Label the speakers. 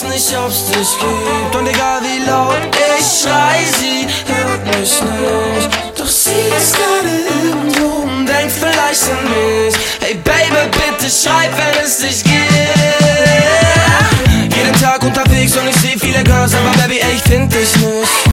Speaker 1: weiß nicht, ob's dich gibt. Und egal wie laut ich schrei, sie hört mich nicht. Doch sie ist gerade irgendwo und denkt vielleicht an mich. Hey Baby, bitte schreib, wenn es dich gibt. Jeden Tag unterwegs und ich seh viele Girls, aber Baby, ey, ich find dich nicht.